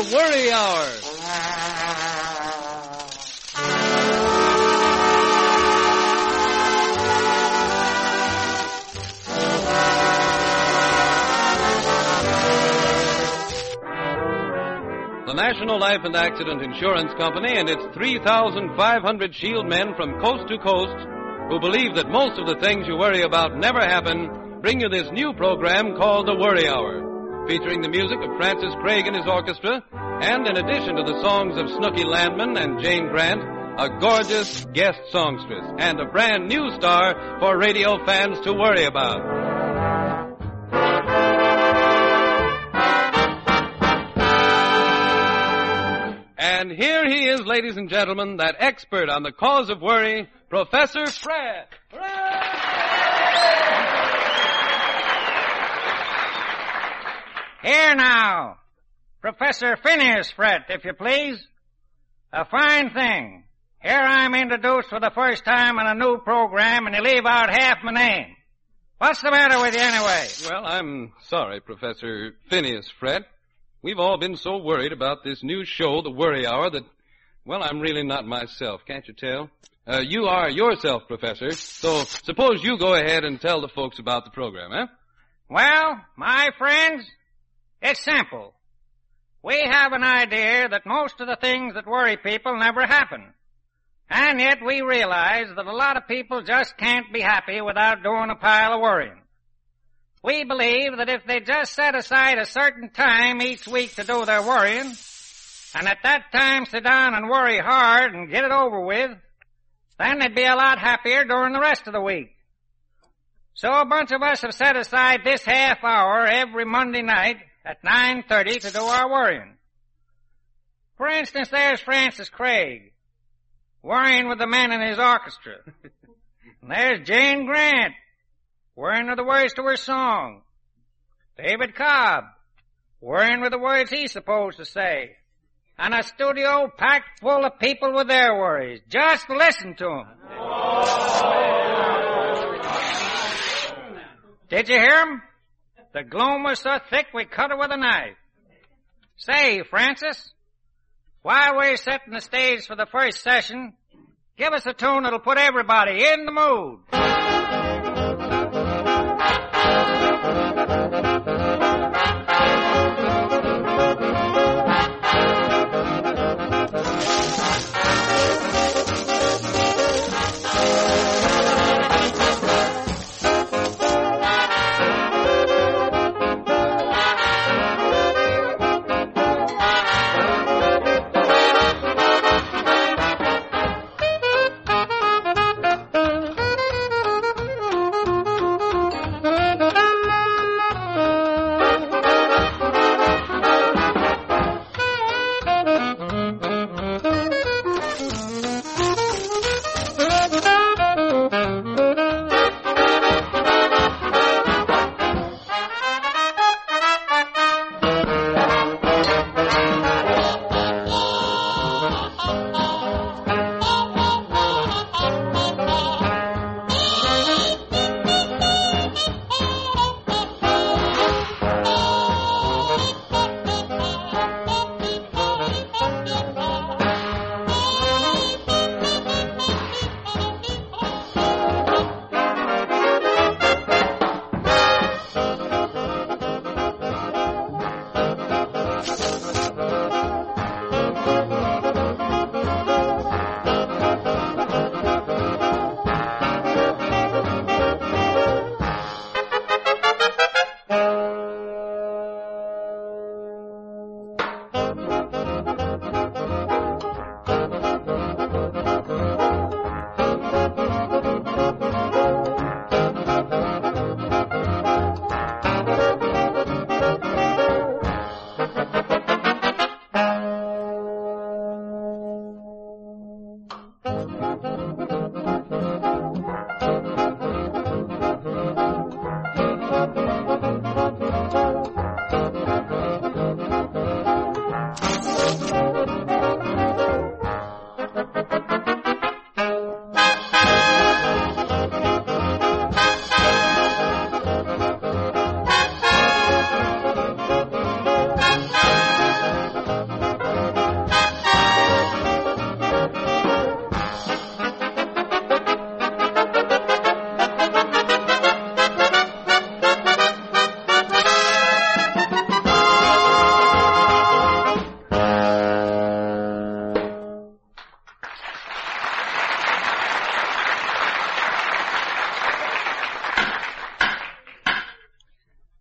the Worry Hour. The National Life and Accident Insurance Company and its 3,500 shield men from coast to coast who believe that most of the things you worry about never happen bring you this new program called The Worry Hour, featuring the music of Francis Craig and his orchestra, and in addition to the songs of Snooky Landman and Jane Grant, a gorgeous guest songstress and a brand new star for radio fans to worry about. And here he is, ladies and gentlemen, that expert on the cause of worry, Professor Fred. Here now, Professor Phineas Fred, if you please. A fine thing. Here I'm introduced for the first time on a new program, and you leave out half my name. What's the matter with you anyway? Well, I'm sorry, Professor Phineas Fred. We've all been so worried about this new show, The Worry Hour, that, well, I'm really not myself, can't you tell? You are yourself, Professor, so suppose you go ahead and tell the folks about the program, eh? Well, my friends, it's simple. We have an idea that most of the things that worry people never happen. And yet we realize that a lot of people just can't be happy without doing a pile of worrying. We believe that if they just set aside a certain time each week to do their worrying, and at that time sit down and worry hard and get it over with, then they'd be a lot happier during the rest of the week. So a bunch of us have set aside this half hour every Monday night at 9:30 to do our worrying. For instance, there's Francis Craig, worrying with the men in his orchestra. And there's Jane Grant, worrying with the words to her song. David Cobb, worrying with the words he's supposed to say. And a studio packed full of people with their worries. Just listen to them. Did you hear 'em? The gloom was so thick we cut it with a knife. Say, Francis, while we're setting the stage for the first session, give us a tune that'll put everybody in the mood.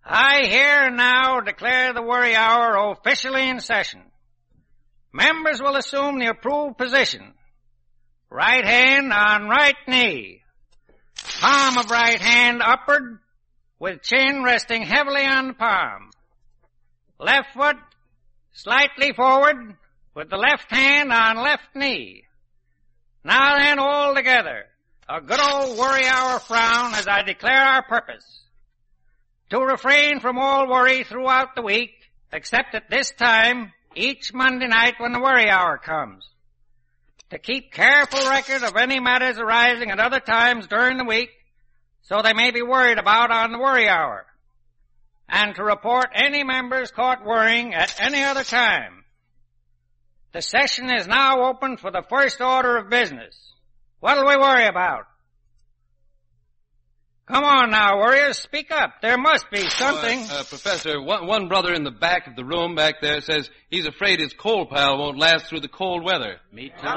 I here now declare the Worry Hour officially in session. Members will assume the approved position. Right hand on right knee. Palm of right hand upward with chin resting heavily on the palm. Left foot slightly forward with the left hand on left knee. Now then, all together, a good old Worry Hour frown as I declare our purpose. To refrain from all worry throughout the week, except at this time, each Monday night when the Worry Hour comes. To keep careful record of any matters arising at other times during the week, so they may be worried about on the Worry Hour. And to report any members caught worrying at any other time. The session is now open for the first order of business. What'll we worry about? Come on now, worriers, speak up. There must be something. Professor, one brother in the back of the room back there says he's afraid his coal pile won't last through the cold weather. Me too.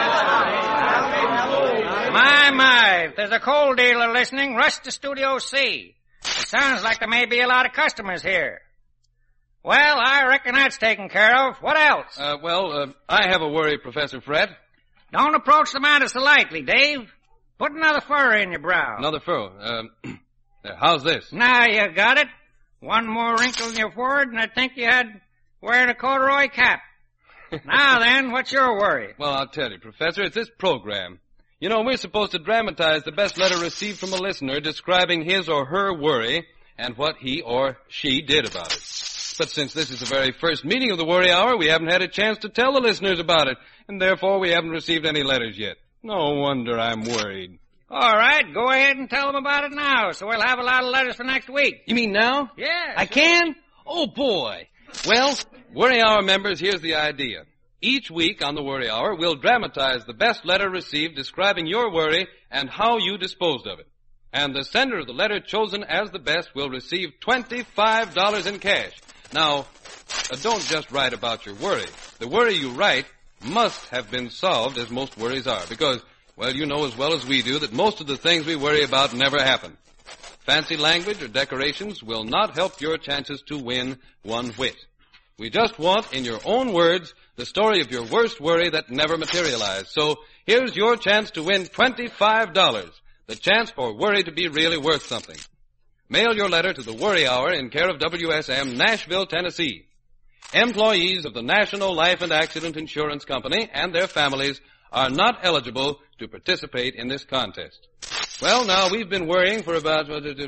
My, if there's a coal dealer listening, rush to Studio C. It sounds like there may be a lot of customers here. Well, I reckon that's taken care of. What else? I have a worry, Professor Fred. Don't approach the matter so lightly, Dave. Put another furrow in your brow. Another furrow. How's this? Now you got it. One more wrinkle in your forehead, and I'd think you had wearing a corduroy cap. Now then, what's your worry? Well, I'll tell you, Professor, it's this program. You know, we're supposed to dramatize the best letter received from a listener describing his or her worry and what he or she did about it. But since this is the very first meeting of the Worry Hour, we haven't had a chance to tell the listeners about it, and therefore we haven't received any letters yet. No wonder I'm worried. All right, go ahead and tell them about it now, so we'll have a lot of letters for next week. You mean now? Yeah. I can? Oh, boy. Well, Worry Hour members, here's the idea. Each week on the Worry Hour, we'll dramatize the best letter received describing your worry and how you disposed of it. And the sender of the letter chosen as the best will receive $25 in cash. Now, don't just write about your worry. The worry you write must have been solved, as most worries are, because, well, you know as well as we do that most of the things we worry about never happen. Fancy language or decorations will not help your chances to win one whit. We just want, in your own words, the story of your worst worry that never materialized. So here's your chance to win $25, the chance for worry to be really worth something. Mail your letter to the Worry Hour in care of WSM, Nashville, Tennessee. Employees of the National Life and Accident Insurance Company and their families are not eligible to participate in this contest. Well, now, we've been worrying for about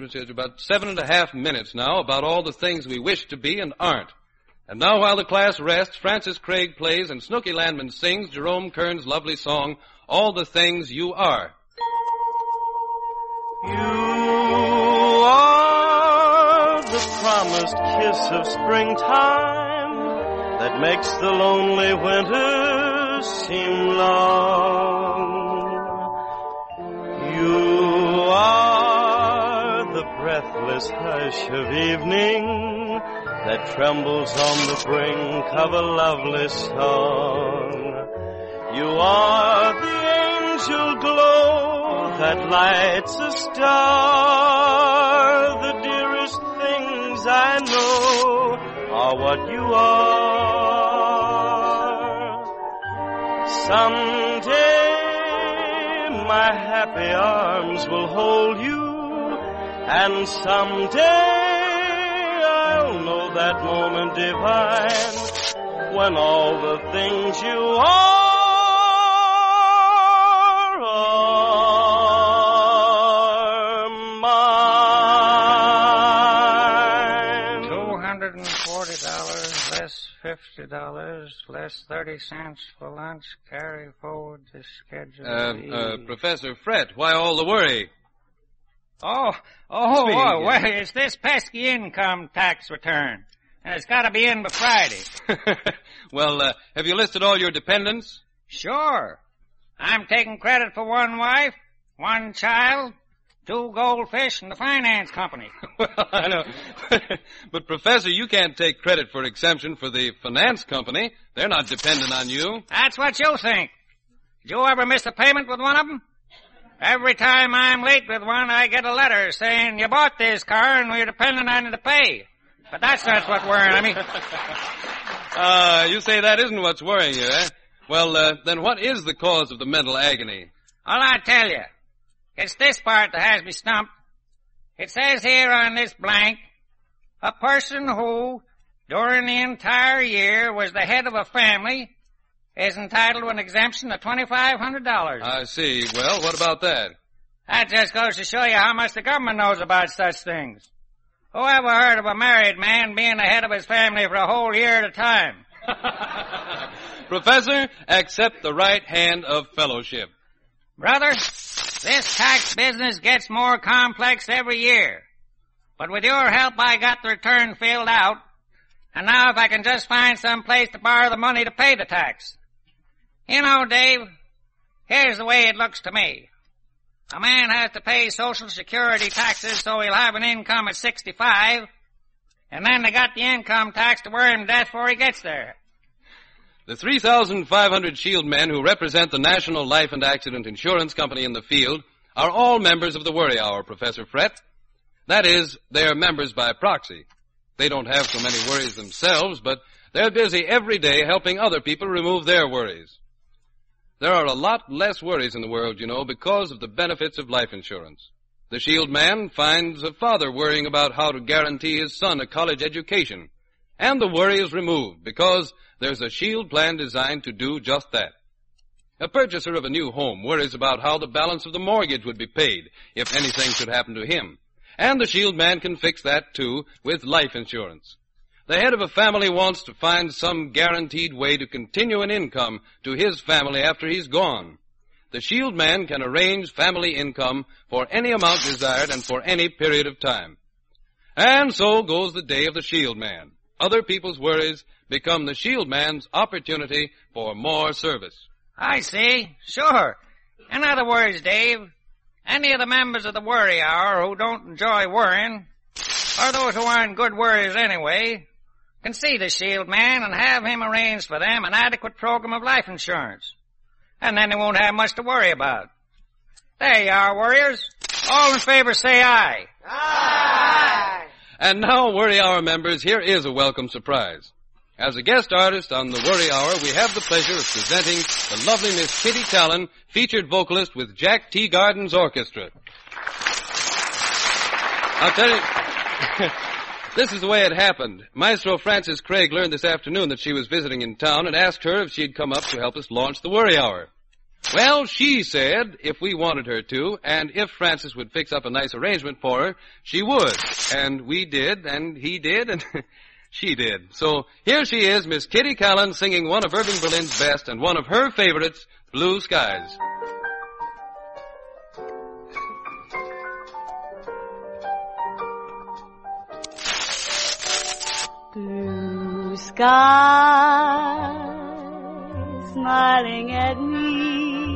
7.5 minutes now about all the things we wish to be and aren't. And now, while the class rests, Francis Craig plays and Snooky Landman sings Jerome Kern's lovely song, All the Things You Are. You are the promised kiss of springtime that makes the lonely winter seem long. You are the breathless hush of evening that trembles on the brink of a lovely song. You are the angel glow that lights a star. The dearest things I know are what you are. Someday my happy arms will hold you, and someday I'll know that moment divine when all the things you are mine. $240 less $50 less 30 cents for lunch. Carry forward the schedule. Professor Fred, why all the worry? Well, it's this pesky income tax return. And it's got to be in by Friday. Well, have you listed all your dependents? Sure. I'm taking credit for one wife, one child, 2 goldfish, and the finance company. Well, I know. But, Professor, you can't take credit for exemption for the finance company. They're not dependent on you. That's what you think. Did you ever miss a payment with one of them? Every time I'm late with one, I get a letter saying, you bought this car and we're depending on you to pay. But that's not what's worrying me. You say that isn't what's worrying you, eh? Well, then what is the cause of the mental agony? Well, I'll tell you. It's this part that has me stumped. It says here on this blank, a person who, during the entire year, was the head of a family is entitled to an exemption of $2,500. I see. Well, what about that? That just goes to show you how much the government knows about such things. Who ever heard of a married man being the head of his family for a whole year at a time? Professor, accept the right hand of fellowship. Brother, this tax business gets more complex every year. But with your help, I got the return filled out. And now if I can just find some place to borrow the money to pay the tax. You know, Dave, here's the way it looks to me. A man has to pay Social Security taxes so he'll have an income at 65, and then they got the income tax to worry him to death before he gets there. The 3,500 Shield men who represent the National Life and Accident Insurance Company in the field are all members of the Worry Hour, Professor Frett. That is, they are members by proxy. They don't have so many worries themselves, but they're busy every day helping other people remove their worries. There are a lot less worries in the world, you know, because of the benefits of life insurance. The Shield man finds a father worrying about how to guarantee his son a college education, and the worry is removed because there's a Shield plan designed to do just that. A purchaser of a new home worries about how the balance of the mortgage would be paid if anything should happen to him. And the Shield man can fix that, too, with life insurance. The head of a family wants to find some guaranteed way to continue an income to his family after he's gone. The Shield man can arrange family income for any amount desired and for any period of time. And so goes the day of the Shield man. Other people's worries become the Shield man's opportunity for more service. I see. Sure. In other words, Dave, any of the members of the Worry Hour who don't enjoy worrying, or those who aren't good worriers anyway, can see the Shield man and have him arrange for them an adequate program of life insurance. And then they won't have much to worry about. There you are, warriors. All in favor say aye. Aye! And now, Worry Hour members, here is a welcome surprise. As a guest artist on the Worry Hour, we have the pleasure of presenting the lovely Miss Kitty Callan, featured vocalist with Jack Teagarden's orchestra. I'll tell you, this is the way it happened. Maestro Francis Craig learned this afternoon that she was visiting in town and asked her if she'd come up to help us launch the Worry Hour. Well, she said if we wanted her to, and if Francis would fix up a nice arrangement for her, she would. And we did, and he did, and she did. So here she is, Miss Kitty Callan, singing one of Irving Berlin's best and one of her favorites, Blue Skies. Blue skies smiling at me,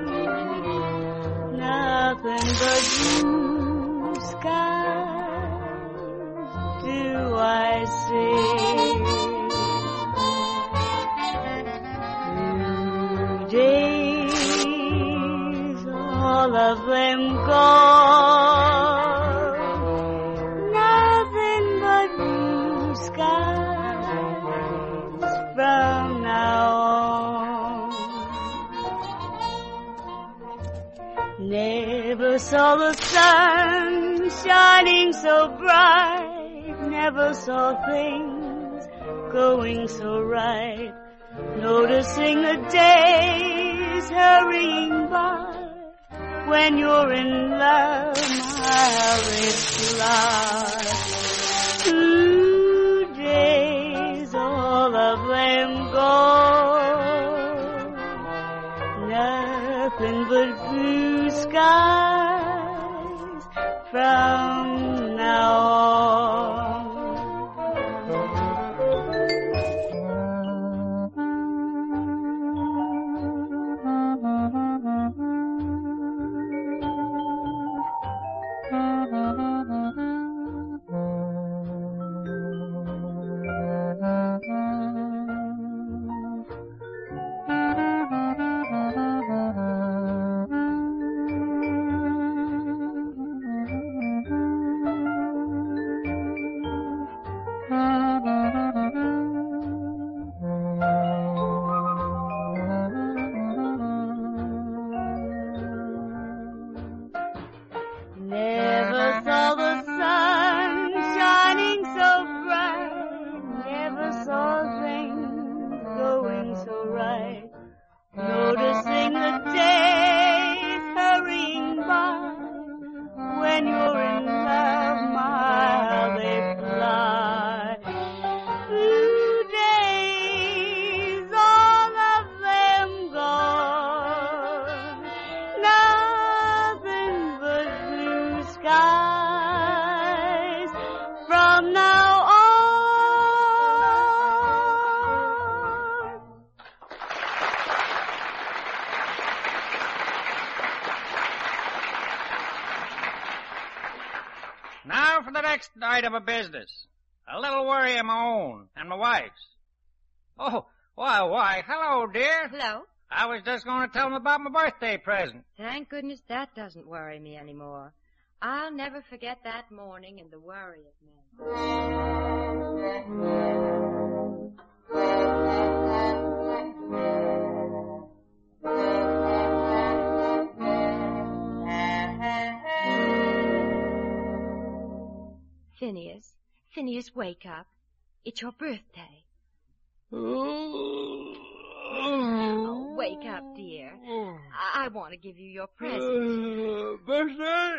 nothing but blue skies do I see. Blue days, all of them gone, nothing but blue skies from now on. Never saw the sun shining so bright, never saw things going so right, noticing the days hurrying by. When you're in love, how it's life. 2 days, all of them gone, nothing but blue skies from now on. fright of a business. A little worry of my own and my wife's. Oh, why, hello, dear. Hello. I was just going to tell them about my birthday present. Thank goodness that doesn't worry me anymore. I'll never forget that morning and the worry it meant. Phineas, wake up. It's your birthday. Oh, wake up, dear. I want to give you your present. Birthday?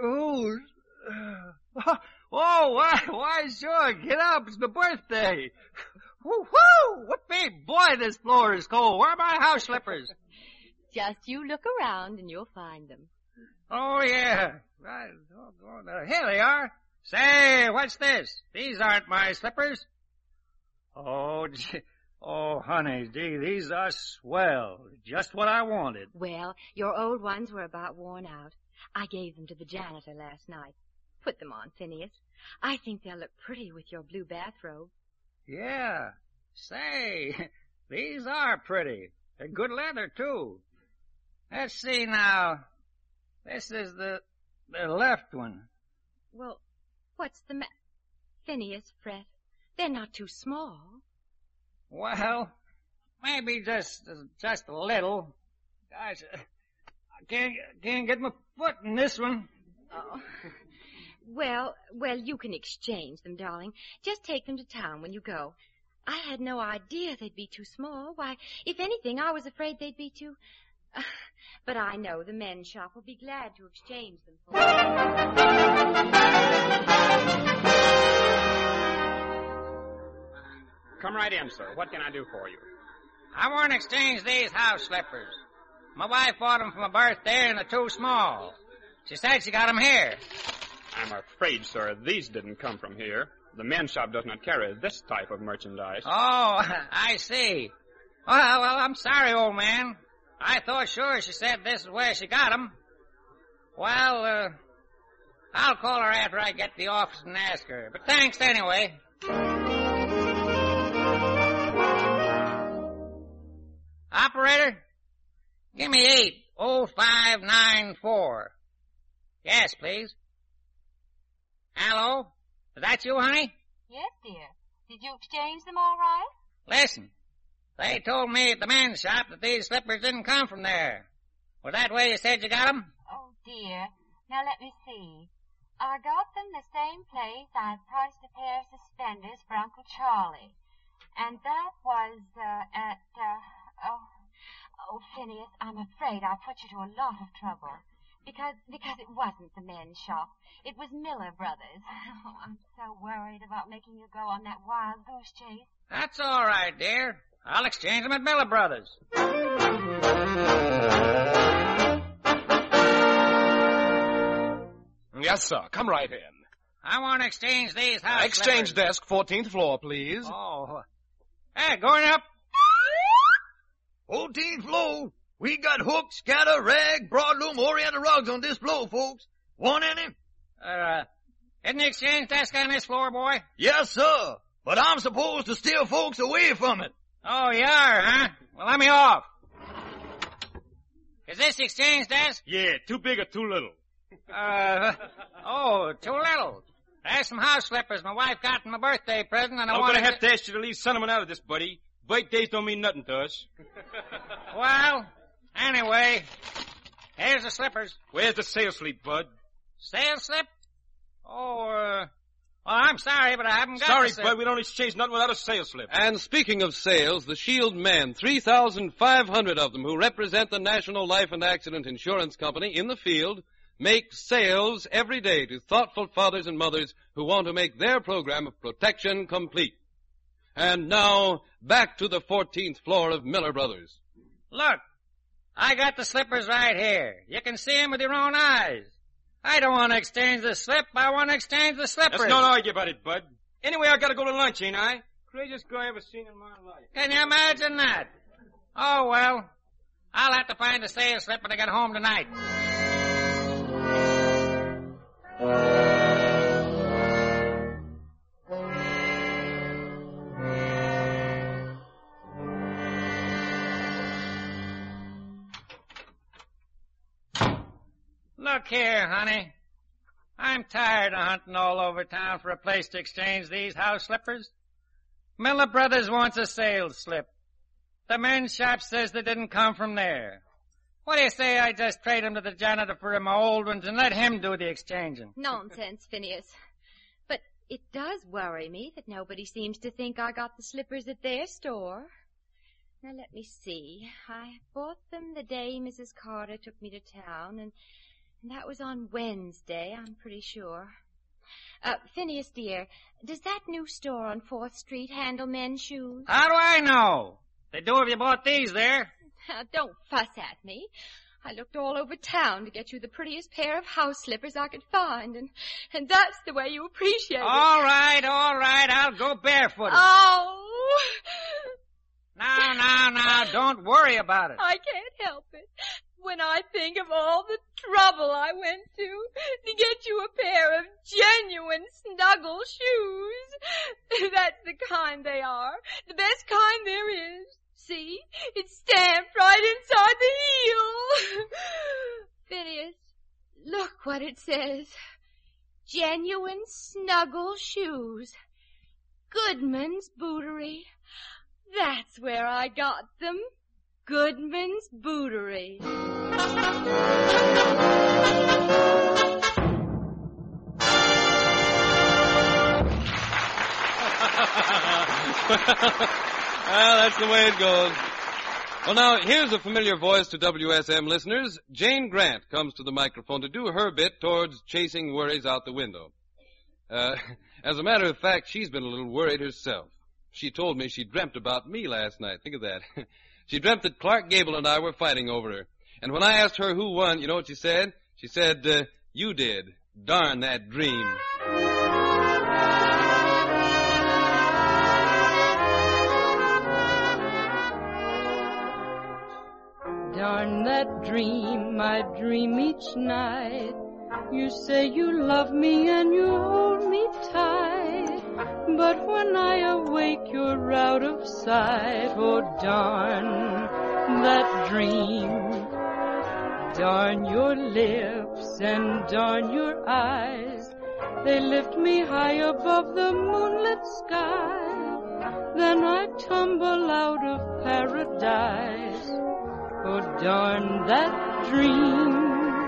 Oh, why, sure. Get up. It's my birthday. Woo-hoo! Whoopee! Boy, this floor is cold. Where are my house slippers? Just you look around and you'll find them. Oh, yeah. Right. Here they are. Say, what's this? These aren't my slippers. Oh, honey, gee, these are swell. Just what I wanted. Well, your old ones were about worn out. I gave them to the janitor last night. Put them on, Phineas. I think they'll look pretty with your blue bathrobe. Yeah. Say, these are pretty. They're good leather, too. Let's see now. This is the left one. Well, what's the Phineas, Fred, they're not too small. Well, maybe just a little. Gosh, I can't get my foot in this one. Oh. Well, you can exchange them, darling. Just take them to town when you go. I had no idea they'd be too small. Why, if anything, I was afraid they'd be too... But I know the men's shop will be glad to exchange them for you. Come right in, sir. What can I do for you? I want to exchange these house slippers. My wife bought them for my birthday and they're too small. She said she got them here. I'm afraid, sir, these didn't come from here. The men's shop does not carry this type of merchandise. Oh, I see. Well, I'm sorry, old man. I thought sure she said this is where she got them. Well, I'll call her after I get to the office and ask her. But thanks anyway. Operator, give me 80594. Yes, please. Hello? Is that you, honey? Yes, dear. Did you exchange them all right? Listen, they told me at the men's shop that these slippers didn't come from there. Was that where you said you got them? Oh, dear. Now, let me see. I got them the same place I priced a pair of suspenders for Uncle Charlie. And that was, Oh, Phineas, I'm afraid I put you to a lot of trouble. Because it wasn't the men's shop. It was Miller Brothers. Oh, I'm so worried about making you go on that wild goose chase. That's all right, dear. I'll exchange them at Miller Brothers. Yes, sir. Come right in. I want to exchange these house Exchange slippers. desk, 14th floor, please. Oh. Hey, going up. 14th floor. We got hook, scatter, rag, broadloom, oriental rugs on this floor, folks. Want any? Isn't the exchange desk on this floor, boy? Yes, sir. But I'm supposed to steer folks away from it. Oh, you are, huh? Well, let me off. Is this the exchange desk? Yeah, too big or too little? Too little. There's some house slippers my wife got in my birthday present, and I I'm want gonna have to ask you to leave sentiment out of this, buddy. Birthdays don't mean nothing to us. Well, anyway, here's the slippers. Where's the sales slip, bud? Sales slip? Well, I'm sorry, but I haven't got Sorry, the slip. bud, we don't exchange nothing without a sales slip. And speaking of sales, the Shield men, 3,500 of them who represent the National Life and Accident Insurance Company in the field, make sales every day to thoughtful fathers and mothers who want to make their program of protection complete. And now, back to the 14th floor of Miller Brothers. Look, I got the slippers right here. You can see them with your own eyes. I don't want to exchange the slip. I want to exchange the slippers. Let's not argue about it, bud. Anyway, I gotta go to lunch, ain't I? Craziest guy I ever seen in my life. Can you imagine that? Oh, well, I'll have to find the sales slip when I get home tonight. Look here, honey. I'm tired of hunting all over town for a place to exchange these house slippers. Miller Brothers wants a sales slip. The men's shop says they didn't come from there. What do you say I just trade them to the janitor for my old ones and let him do the exchanging? Nonsense, Phineas. But it does worry me that nobody seems to think I got the slippers at their store. Now, let me see. I bought them the day Mrs. Carter took me to town, and that was on Wednesday, I'm pretty sure. Phineas, dear, does that new store on 4th Street handle men's shoes? How do I know? They do if you bought these there. Now, don't fuss at me. I looked all over town to get you the prettiest pair of house slippers I could find, and that's the way you appreciate it. All right, I'll go barefooted. Oh! Now, don't worry about it. I can't help it. When I think of all the trouble I went to get you a pair of genuine snuggle shoes. That's the kind they are. The best kind there is. See? It's stamped right inside the heel. Phineas, look what it says. Genuine snuggle shoes. Goodman's Bootery. That's where I got them. Goodman's Bootery. Well, that's the way it goes. Well, now, here's a familiar voice to WSM listeners. Jane Grant comes to the microphone to do her bit towards chasing worries out the window. As a matter of fact, she's been a little worried herself. She told me she dreamt about me last night. Think of that. She dreamt that Clark Gable and I were fighting over her. And when I asked her who won, you know what she said? She said, you did. Darn that dream. Darn that dream I dream each night. You say you love me and you hold me tight. But when I awake you're out of sight. Oh, darn that dream. Darn your lips and darn your eyes. They lift me high above the moonlit sky. Then I tumble out of paradise. Oh, darn that dream.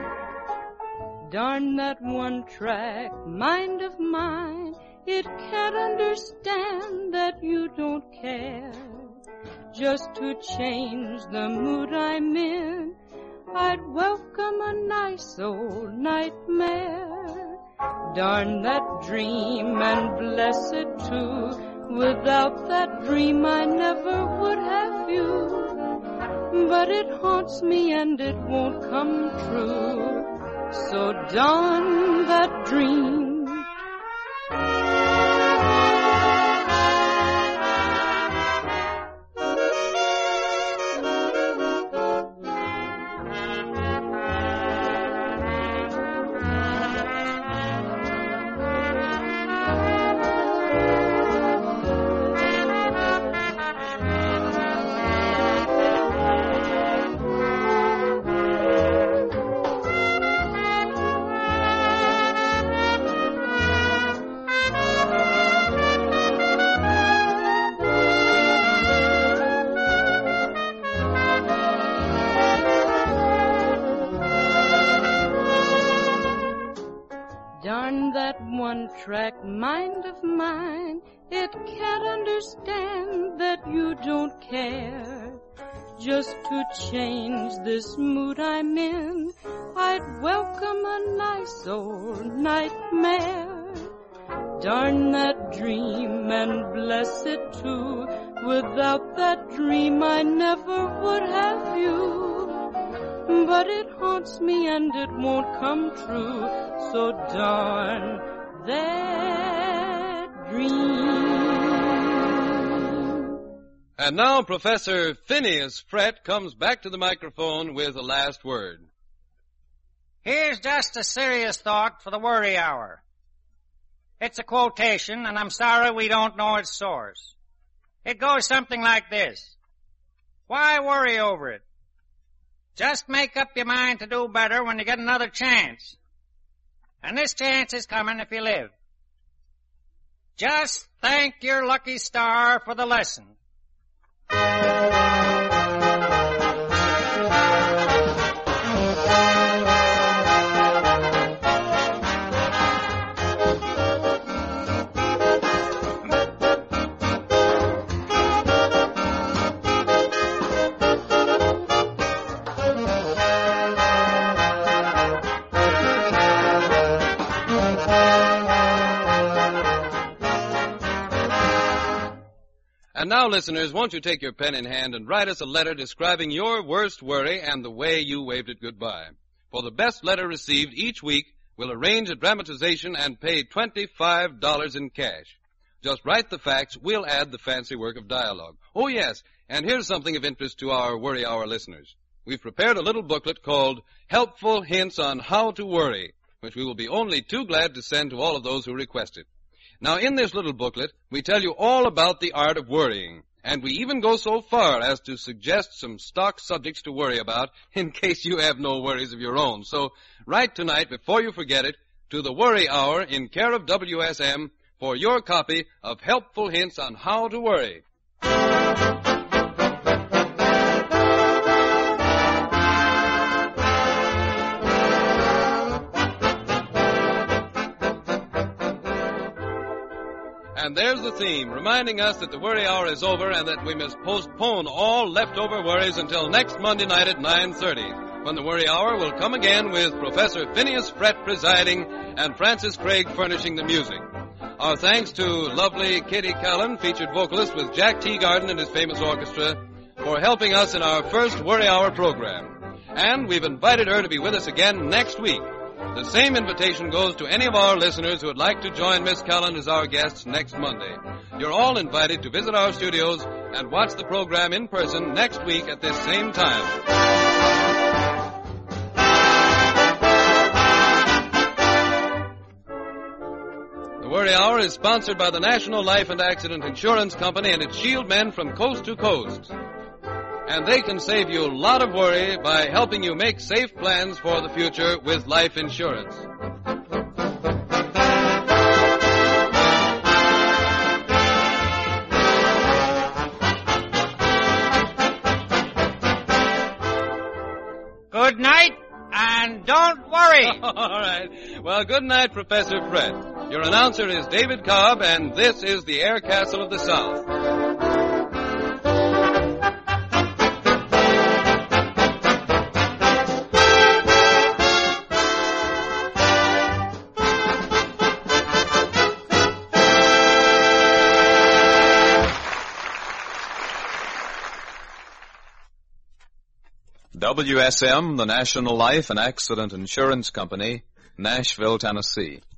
Darn that one-track mind of mine. It can't understand that you don't care. Just to change the mood I'm in, I'd welcome a nice old nightmare. Darn that dream and bless it too. Without that dream I never would have you. But it haunts me and it won't come true. So darn that dream. One-track mind of mine, it can't understand that you don't care. Just to change this mood I'm in, I'd welcome a nice old nightmare. Darn that dream and bless it too. Without that dream I never would have you. But it haunts me and it won't come true. So darn that dream. And now Professor Phineas Frett comes back to the microphone with a last word. Here's just a serious thought for the worry hour. It's a quotation, and I'm sorry we don't know its source. It goes something like this. Why worry over it? Just make up your mind to do better when you get another chance. And this chance is coming if you live. Just thank your lucky star for the lesson. And now, listeners, won't you take your pen in hand and write us a letter describing your worst worry and the way you waved it goodbye. For the best letter received each week, we'll arrange a dramatization and pay $25 in cash. Just write the facts, we'll add the fancy work of dialogue. Oh, yes, and here's something of interest to our Worry Hour listeners. We've prepared a little booklet called Helpful Hints on How to Worry, which we will be only too glad to send to all of those who request it. Now, in this little booklet, we tell you all about the art of worrying, and we even go so far as to suggest some stock subjects to worry about in case you have no worries of your own. So, write tonight, before you forget it, to the Worry Hour in care of WSM for your copy of Helpful Hints on How to Worry. And there's the theme, reminding us that the Worry Hour is over and that we must postpone all leftover worries until next Monday night at 9:30, when the Worry Hour will come again with Professor Phineas Frett presiding and Francis Craig furnishing the music. Our thanks to lovely Kitty Callan, featured vocalist with Jack Teagarden and his famous orchestra, for helping us in our first Worry Hour program. And we've invited her to be with us again next week. The same invitation goes to any of our listeners who would like to join Miss Callan as our guests next Monday. You're all invited to visit our studios and watch the program in person next week at this same time. The Worry Hour is sponsored by the National Life and Accident Insurance Company and its Shield men from coast to coast. And they can save you a lot of worry by helping you make safe plans for the future with life insurance. Good night, and don't worry. All right. Well, good night, Professor Fred. Your announcer is David Cobb, and this is the Air Castle of the South. WSM, the National Life and Accident Insurance Company, Nashville, Tennessee.